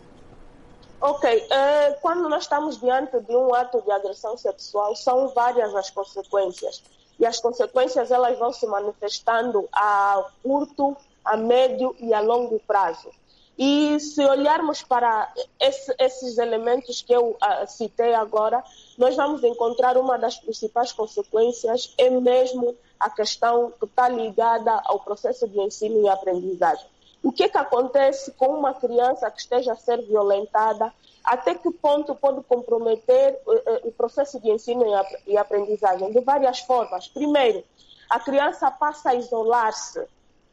Ok, uh, quando nós estamos diante de um ato de agressão sexual, são várias as consequências. E as consequências elas vão se manifestando a curto, a médio e a longo prazo. E se olharmos para esse, esses elementos que eu uh, citei agora, nós vamos encontrar uma das principais consequências é mesmo a questão que está ligada ao processo de ensino e aprendizagem. O que, que acontece com uma criança que esteja a ser violentada? Até que ponto pode comprometer uh, o processo de ensino e aprendizagem? De várias formas. Primeiro, a criança passa a isolar-se.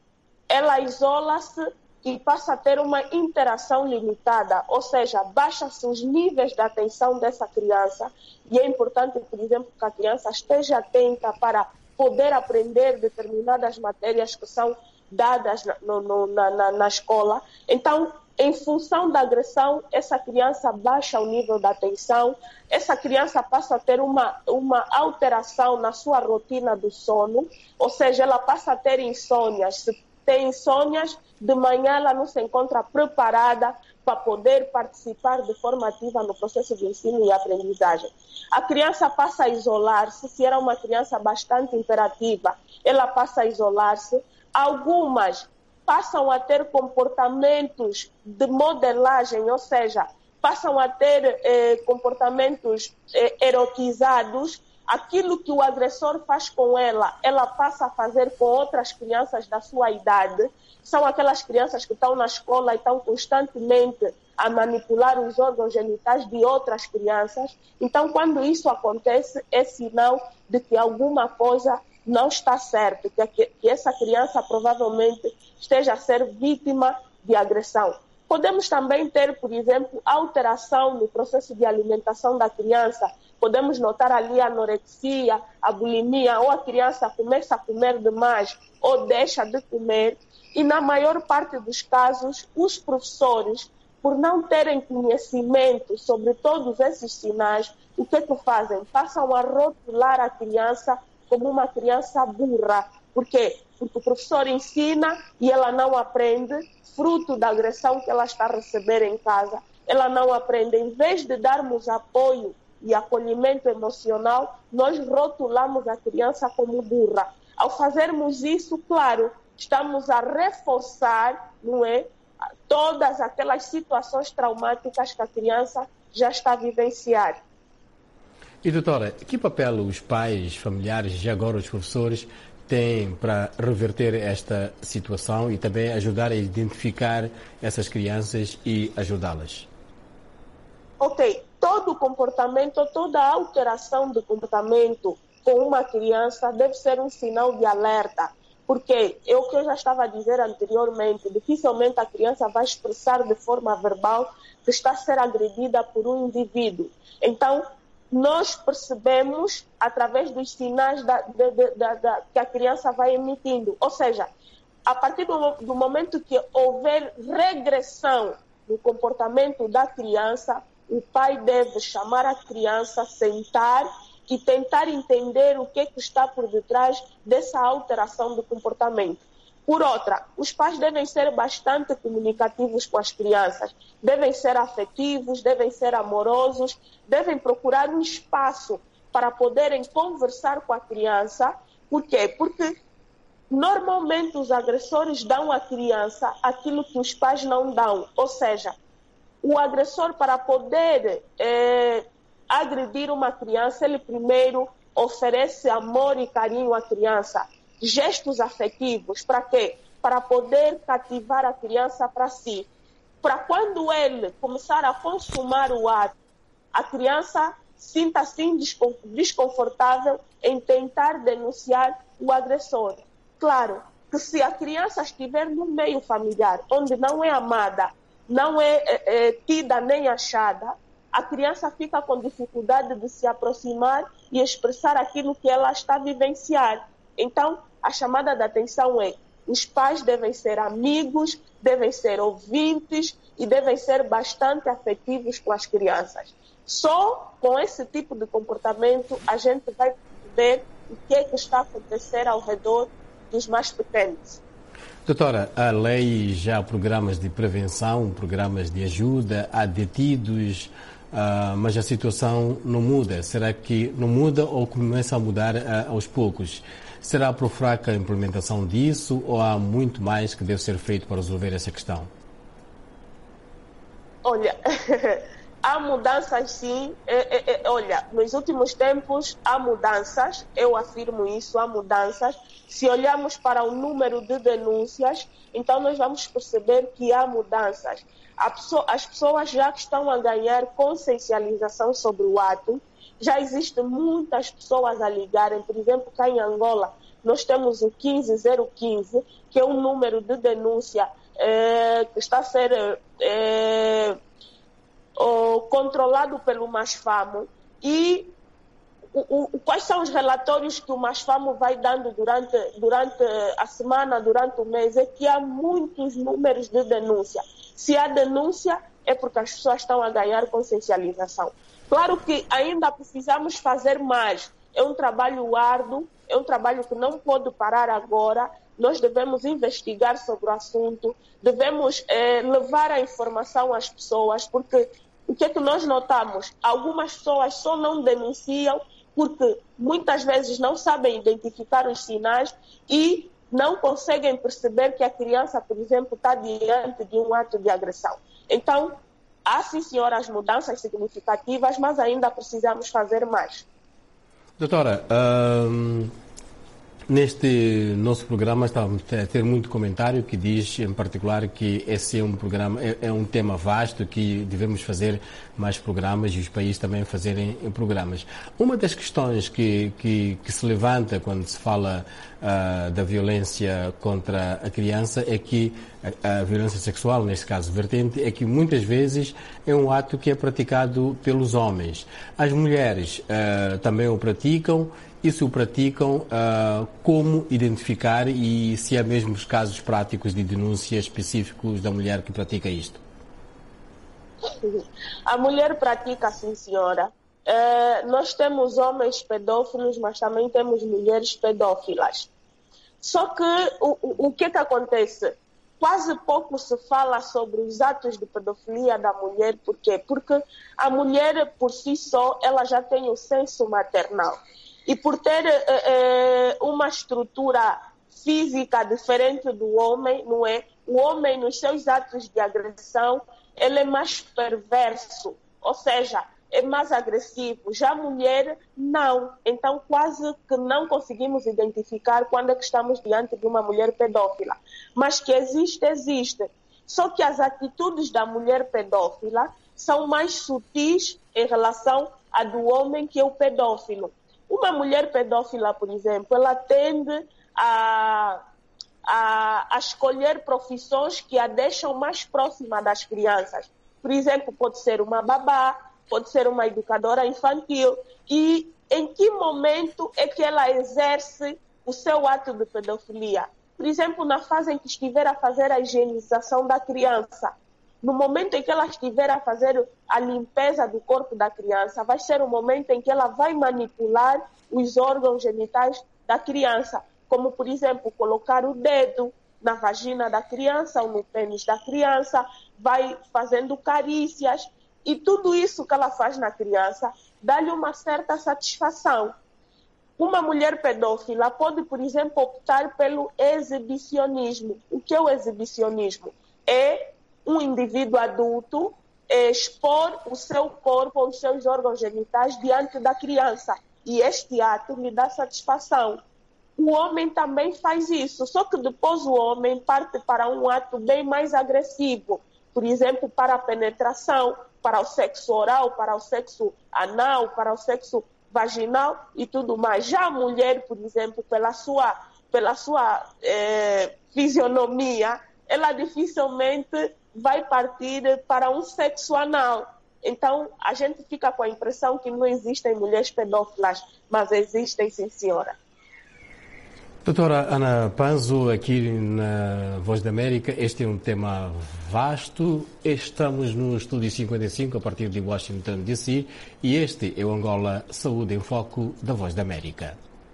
Ela isola-se e passa a ter uma interação limitada, ou seja, baixa-se os níveis de atenção dessa criança. E é importante, por exemplo, que a criança esteja atenta para poder aprender determinadas matérias que são dadas no, no, na, na, na escola. Então, em função da agressão, essa criança baixa o nível da atenção, essa criança passa a ter uma, uma alteração na sua rotina do sono, ou seja, ela passa a ter insônias. Se tem insônias, de manhã ela não se encontra preparada para poder participar de forma ativa no processo de ensino e aprendizagem. A criança passa a isolar-se, se era uma criança bastante imperativa, ela passa a isolar-se. Algumas passam a ter comportamentos de modelagem, ou seja, passam a ter eh, comportamentos eh, erotizados. Aquilo que o agressor faz com ela, ela passa a fazer com outras crianças da sua idade. São aquelas crianças que estão na escola e estão constantemente a manipular os órgãos genitais de outras crianças. Então, quando isso acontece, é sinal de que alguma coisa não está certo, que, que essa criança provavelmente esteja a ser vítima de agressão. Podemos também ter, por exemplo, alteração no processo de alimentação da criança. Podemos notar ali a anorexia, a bulimia, ou a criança começa a comer demais ou deixa de comer. E na maior parte dos casos, os professores, por não terem conhecimento sobre todos esses sinais, o que que fazem? Passam a rotular a criança como uma criança burra. Por quê? Porque o professor ensina e ela não aprende, fruto da agressão que ela está a receber em casa. Ela não aprende. Em vez de darmos apoio e acolhimento emocional, nós rotulamos a criança como burra. Ao fazermos isso, claro, estamos a reforçar, não é, todas aquelas situações traumáticas que a criança já está a vivenciar. E, doutora, que papel os pais, familiares e agora os professores têm para reverter esta situação e também ajudar a identificar essas crianças e ajudá-las? Ok, todo comportamento, toda alteração de comportamento com uma criança deve ser um sinal de alerta, porque é o que eu já estava a dizer anteriormente, dificilmente a criança vai expressar de forma verbal que está a ser agredida por um indivíduo. Então, nós percebemos através dos sinais da, de, de, da, da, que a criança vai emitindo. Ou seja, a partir do, do momento que houver regressão no comportamento da criança, o pai deve chamar a criança, sentar e tentar entender o que, que está por detrás dessa alteração do comportamento. Por outra, os pais devem ser bastante comunicativos com as crianças, devem ser afetivos, devem ser amorosos, devem procurar um espaço para poderem conversar com a criança. Por quê? Porque normalmente os agressores dão à criança aquilo que os pais não dão. Ou seja, o agressor, para poder é, agredir uma criança, ele primeiro oferece amor e carinho à criança. Gestos afetivos, para quê? Para poder cativar a criança para si. Para quando ele começar a consumar o ato, a criança sinta-se desconfortável em tentar denunciar o agressor. Claro que se a criança estiver no meio familiar, onde não é amada, não é, é, é tida nem achada, a criança fica com dificuldade de se aproximar e expressar aquilo que ela está a vivenciar. Então, a chamada de atenção é: os pais devem ser amigos, devem ser ouvintes e devem ser bastante afetivos com as crianças. Só com esse tipo de comportamento, a gente vai ver o que é que está a acontecer ao redor dos mais pequenos. Doutora, a lei já há programas de prevenção, programas de ajuda, há detidos, uh, mas a situação não muda. Será que não muda ou começa a mudar uh, aos poucos? Será por fraca implementação disso ou há muito mais que deve ser feito para resolver essa questão? Olha, há mudanças sim. É, é, é, olha, nos últimos tempos há mudanças, eu afirmo isso, há mudanças. Se olharmos para o número de denúncias, então nós vamos perceber que há mudanças. As pessoas já estão a ganhar consciencialização sobre o ato. Já existem muitas pessoas a ligarem. Por exemplo, cá em Angola, nós temos o quinze zero quinze, que é um número de denúncia é, que está a ser é, o, controlado pelo MASFAMO. E o, o, quais são os relatórios que o MASFAMO vai dando durante, durante a semana, durante o mês? É que há muitos números de denúncia. Se há denúncia, é porque as pessoas estão a ganhar consciencialização. Claro que ainda precisamos fazer mais. É um trabalho árduo, é um trabalho que não pode parar agora. Nós devemos investigar sobre o assunto, devemos eh, levar a informação às pessoas, porque o que é que nós notamos? Algumas pessoas só não denunciam porque muitas vezes não sabem identificar os sinais e não conseguem perceber que a criança, por exemplo, está diante de um ato de agressão. Então, há, sim, senhora, as mudanças significativas, mas ainda precisamos fazer mais. Doutora, hum, neste nosso programa estamos a ter muito comentário que diz, em particular, que esse é um programa, é, é um tema vasto, que devemos fazer mais programas e os países também fazerem programas. Uma das questões que, que, que se levanta quando se fala uh, da violência contra a criança é que a, a violência sexual, neste caso vertente, é que muitas vezes é um ato que é praticado pelos homens. As mulheres uh, também o praticam. E se o praticam, uh, como identificar e se há mesmo os casos práticos de denúncia específicos da mulher que pratica isto? A mulher pratica, sim, senhora. Uh, nós temos homens pedófilos, mas também temos mulheres pedófilas. Só que o, o, o que é que acontece? Quase pouco se fala sobre os atos de pedofilia da mulher. Por quê? Porque a mulher, por si só, ela já tem o senso maternal. E por ter eh, uma estrutura física diferente do homem, não é? O homem, nos seus atos de agressão, ele é mais perverso, ou seja, é mais agressivo. Já a mulher, não. Então, quase que não conseguimos identificar quando é que estamos diante de uma mulher pedófila. Mas que existe, existe. Só que as atitudes da mulher pedófila são mais sutis em relação à do homem que é o pedófilo. Uma mulher pedófila, por exemplo, ela tende a, a, a escolher profissões que a deixam mais próxima das crianças. Por exemplo, pode ser uma babá, pode ser uma educadora infantil. E em que momento é que ela exerce o seu ato de pedofilia? Por exemplo, na fase em que estiver a fazer a higienização da criança. No momento em que ela estiver a fazer a limpeza do corpo da criança, vai ser o momento em que ela vai manipular os órgãos genitais da criança, como, por exemplo, colocar o dedo na vagina da criança ou no pênis da criança, vai fazendo carícias, e tudo isso que ela faz na criança dá-lhe uma certa satisfação. Uma mulher pedófila pode, por exemplo, optar pelo exibicionismo. O que é o exibicionismo? É um indivíduo adulto expor o seu corpo ou os seus órgãos genitais diante da criança. E este ato lhe dá satisfação. O homem também faz isso, só que depois o homem parte para um ato bem mais agressivo. Por exemplo, para a penetração, para o sexo oral, para o sexo anal, para o sexo vaginal e tudo mais. Já a mulher, por exemplo, pela sua, pela sua eh, fisionomia, ela dificilmente vai partir para um sexo anal. Então, a gente fica com a impressão que não existem mulheres pedófilas, mas existem, sim, senhora. Doutora Ana Panzo, aqui na Voz da América, este é um tema vasto. Estamos no Estúdio cinquenta e cinco, a partir de Washington, D C, e este é o Angola Saúde em Foco da Voz da América.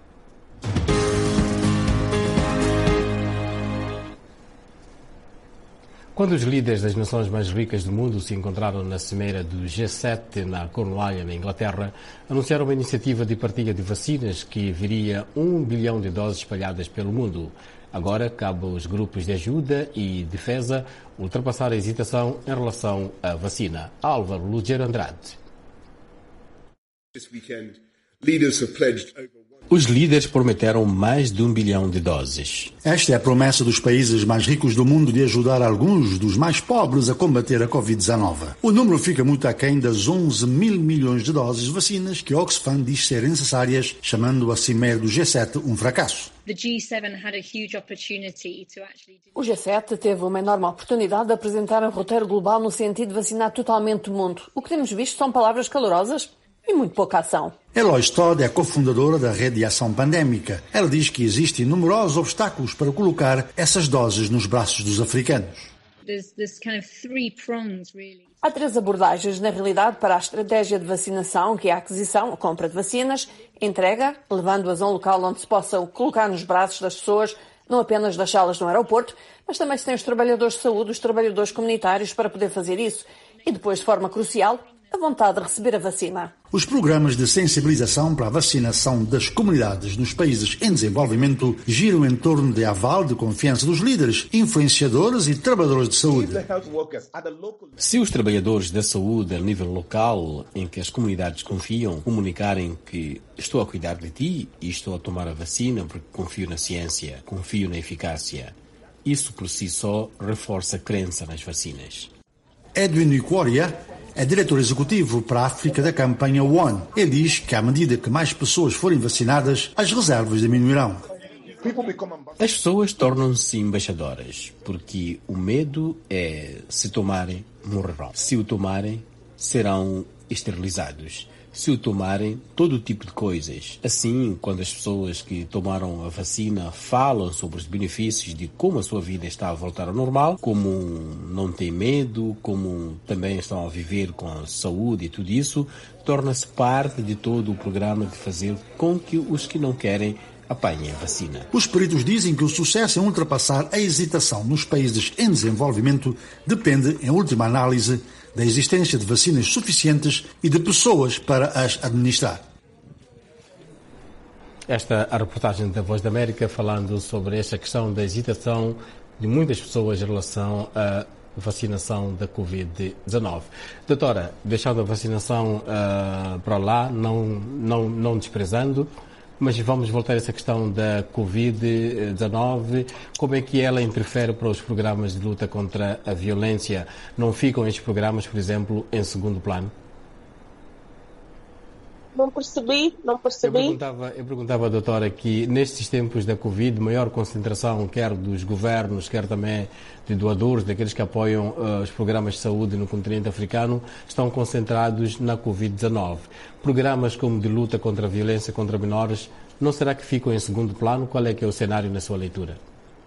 Quando os líderes das nações mais ricas do mundo se encontraram na cimeira do G sete na Cornualha, na Inglaterra, anunciaram uma iniciativa de partilha de vacinas que viria um bilhão de doses espalhadas pelo mundo. Agora cabe aos grupos de ajuda e defesa ultrapassar a hesitação em relação à vacina. Álvaro Lugero Andrade. This weekend, leaders have pledged over Os líderes prometeram mais de um bilhão de doses. Esta é a promessa dos países mais ricos do mundo de ajudar alguns dos mais pobres a combater a covid dezenove. O número fica muito aquém das onze mil milhões de doses de vacinas que Oxfam diz serem necessárias, chamando a cimeira do G sete um fracasso. O G sete teve uma enorme oportunidade de apresentar um roteiro global no sentido de vacinar totalmente o mundo. O que temos visto são palavras calorosas e muito pouca ação. Eloise Todd é a cofundadora da Rede de Ação Pandémica. Ela diz que existem numerosos obstáculos para colocar essas doses nos braços dos africanos. Há três abordagens, na realidade, para a estratégia de vacinação, que é a aquisição, a compra de vacinas, entrega, levando-as a um local onde se possam colocar nos braços das pessoas, não apenas deixá-las no aeroporto, mas também se tem os trabalhadores de saúde, os trabalhadores comunitários para poder fazer isso. E depois, de forma crucial, a vontade de receber a vacina. Os programas de sensibilização para a vacinação das comunidades nos países em desenvolvimento giram em torno de aval de confiança dos líderes, influenciadores e trabalhadores de saúde. Se os trabalhadores da saúde a nível local, em que as comunidades confiam, comunicarem que estou a cuidar de ti e estou a tomar a vacina porque confio na ciência, confio na eficácia, isso por si só reforça a crença nas vacinas. Edwin Ikworia é diretor executivo para a África da campanha One. Ele diz que à medida que mais pessoas forem vacinadas, as reservas diminuirão. As pessoas tornam-se embaixadoras, porque o medo é, se tomarem, morrerão. Se o tomarem, serão esterilizados. Se o tomarem, todo tipo de coisas. Assim, quando as pessoas que tomaram a vacina falam sobre os benefícios de como a sua vida está a voltar ao normal, como não tem medo, como também estão a viver com saúde e tudo isso, torna-se parte de todo o programa de fazer com que os que não querem apanhem a vacina. Os peritos dizem que o sucesso em ultrapassar a hesitação nos países em desenvolvimento depende, em última análise, da existência de vacinas suficientes e de pessoas para as administrar. Esta é a reportagem da Voz da América falando sobre esta questão da hesitação de muitas pessoas em relação à vacinação da covid dezenove. Doutora, deixando a vacinação uh, para lá, não, não, não desprezando, mas vamos voltar a essa questão da covid dezenove. Como é que ela interfere para os programas de luta contra a violência? Não ficam estes programas, por exemplo, em segundo plano? Não percebi, não percebi. Eu perguntava, eu perguntava, doutora, que nestes tempos da Covid, maior concentração, quer dos governos, quer também de doadores, daqueles que apoiam uh, os programas de saúde no continente africano, estão concentrados na covid dezenove. Programas como de luta contra a violência contra menores, não será que ficam em segundo plano? Qual é que é o cenário na sua leitura?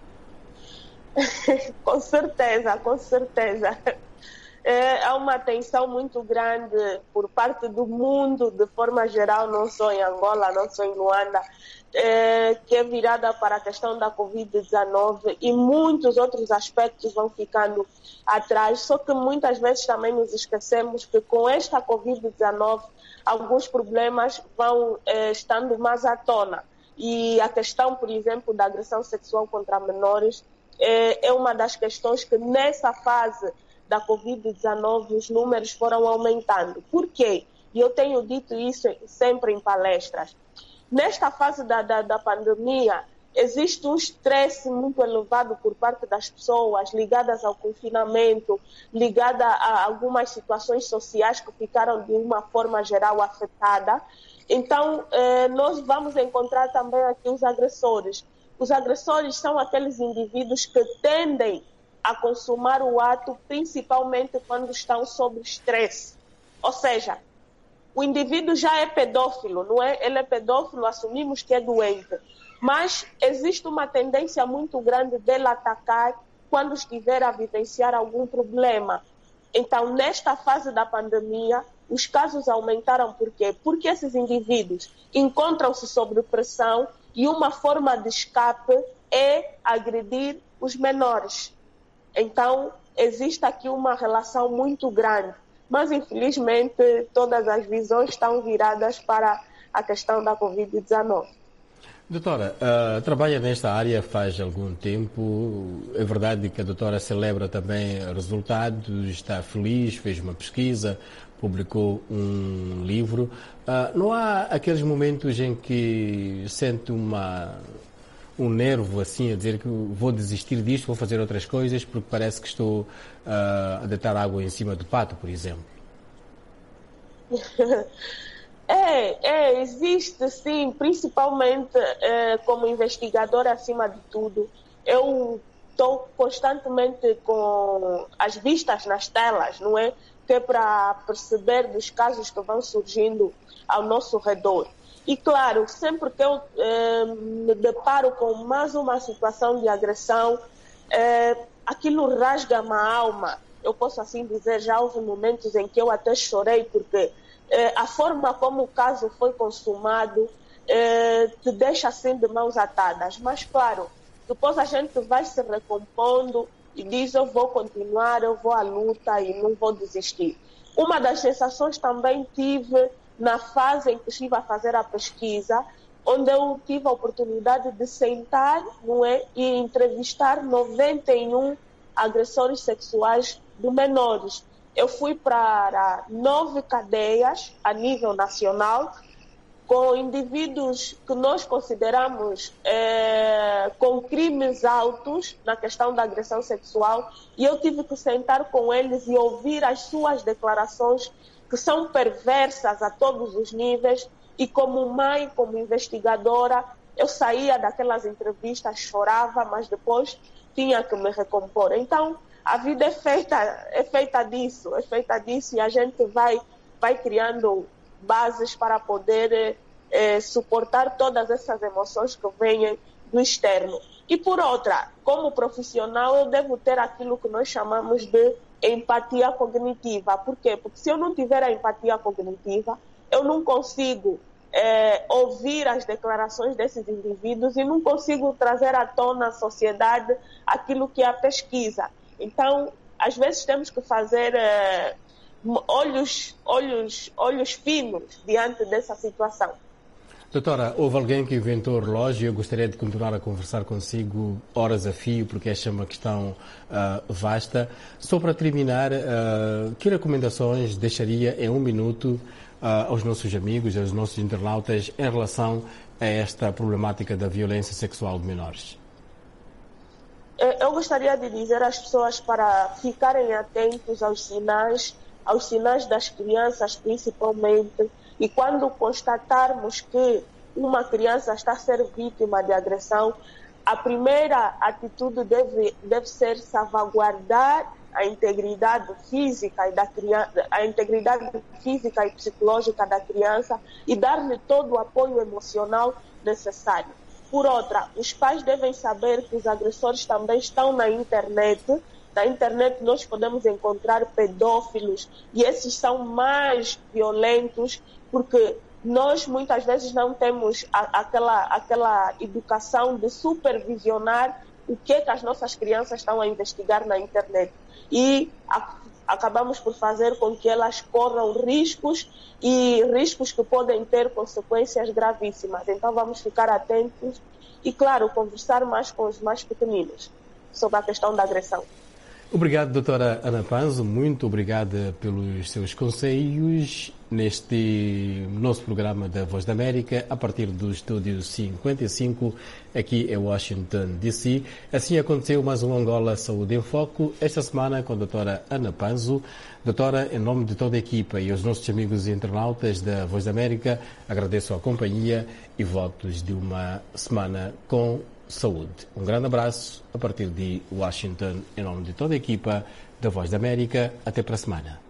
Com certeza, com certeza. É, há uma atenção muito grande por parte do mundo, de forma geral, não só em Angola, não só em Luanda, é, que é virada para a questão da covid dezenove e muitos outros aspectos vão ficando atrás, só que muitas vezes também nos esquecemos que com esta covid dezenove alguns problemas vão é, estando mais à tona e a questão, por exemplo, da agressão sexual contra menores é, é uma das questões que nessa fase da covid dezenove, os números foram aumentando. Por quê? E eu tenho dito isso sempre em palestras. Nesta fase da, da, da pandemia, existe um estresse muito elevado por parte das pessoas ligadas ao confinamento, ligada a algumas situações sociais que ficaram de uma forma geral afetadas. Então, eh, nós vamos encontrar também aqui os agressores. Os agressores são aqueles indivíduos que tendem a consumar o ato, principalmente quando estão sob estresse. Ou seja, o indivíduo já é pedófilo, não é? Ele é pedófilo, assumimos que é doente. mas existe uma tendência muito grande dele atacar quando estiver a vivenciar algum problema. Então, nesta fase da pandemia, os casos aumentaram por quê? Porque esses indivíduos encontram-se sob pressão e uma forma de escape é agredir os menores. Então, existe aqui uma relação muito grande, mas infelizmente todas as visões estão viradas para a questão da covid dezenove. Doutora, uh, trabalha nesta área faz algum tempo. É verdade que a doutora celebra também resultados, está feliz, fez uma pesquisa, publicou um livro. Uh, não há aqueles momentos em que sente uma, um nervo assim a dizer que vou desistir disto, vou fazer outras coisas porque parece que estou uh, a deitar água em cima do pato, por exemplo? É, é, existe sim, principalmente é, como investigadora acima de tudo. Eu estou constantemente com as vistas nas telas, não é? Que é para perceber dos casos que vão surgindo ao nosso redor. E claro, sempre que eu é, me deparo com mais uma situação de agressão, é, aquilo rasga-me a alma. Eu posso assim dizer, já houve momentos em que eu até chorei porque Eh, a forma como o caso foi consumado eh, te deixa assim de mãos atadas. Mas, claro, depois a gente vai se recompondo e diz eu vou continuar, eu vou à luta e não vou desistir. Uma das sensações também tive na fase em que estive a fazer a pesquisa, onde eu tive a oportunidade de sentar, não é, e entrevistar noventa e um agressores sexuais de menores. Eu fui para nove cadeias a nível nacional, com indivíduos que nós consideramos é, com crimes altos na questão da agressão sexual, e eu tive que sentar com eles e ouvir as suas declarações, que são perversas a todos os níveis, e como mãe, como investigadora, eu saía daquelas entrevistas, chorava, mas depois tinha que me recompor. Então, a vida é feita, é feita disso, é feita disso e a gente vai, vai criando bases para poder eh, suportar todas essas emoções que vêm do externo. E por outra, como profissional, eu devo ter aquilo que nós chamamos de empatia cognitiva. Por quê? Porque se eu não tiver a empatia cognitiva, eu não consigo eh, ouvir as declarações desses indivíduos e não consigo trazer à tona à sociedade aquilo que é a pesquisa. Então, às vezes temos que fazer eh, olhos, olhos, olhos finos diante dessa situação. Doutora, houve alguém que inventou o relógio e eu gostaria de continuar a conversar consigo horas a fio, porque esta é uma questão uh, vasta. Só para terminar, uh, que recomendações deixaria em um minuto uh, aos nossos amigos, aos nossos internautas, em relação a esta problemática da violência sexual de menores? Eu gostaria de dizer às pessoas para ficarem atentos aos sinais, aos sinais das crianças principalmente, e quando constatarmos que uma criança está a ser vítima de agressão, a primeira atitude deve, deve ser salvaguardar a integridade física e da criança, a integridade física e psicológica da criança e dar-lhe todo o apoio emocional necessário. Por outra, os pais devem saber que os agressores também estão na internet. Na internet nós podemos encontrar pedófilos e esses são mais violentos porque nós muitas vezes não temos a, aquela, aquela educação de supervisionar o que, é que as nossas crianças estão a investigar na internet. E a, acabamos por fazer com que elas corram riscos e riscos que podem ter consequências gravíssimas. Então vamos ficar atentos e, claro, conversar mais com os mais pequeninos sobre a questão da agressão. Obrigado, doutora Ana Panzo. Muito obrigada pelos seus conselhos neste nosso programa da Voz da América, a partir do Estúdio cinquenta e cinco, aqui em Washington, D C. Assim aconteceu mais um Angola Saúde em Foco, esta semana com a doutora Ana Panzo. Doutora, em nome de toda a equipa e aos nossos amigos internautas da Voz da América, agradeço a companhia e votos de uma semana com saúde. Um grande abraço a partir de Washington, em nome de toda a equipa da Voz da América. Até para a semana.